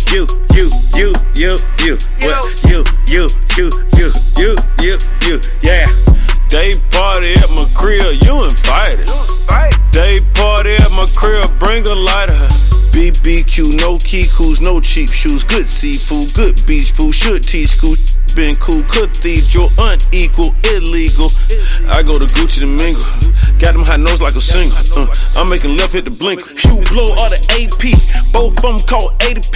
Yeah. They party at my crib, you invited. They party at my crib, bring a lighter. BBQ, no Kiku's, no cheap shoes. Good seafood, good beach food. Should teach school, been cool. Cathedral, unequal, illegal. I go to Gucci to mingle. Got them high nose like a single. I'm making left hit the blinker. Hugh Blow or the AP, both of them called ADP.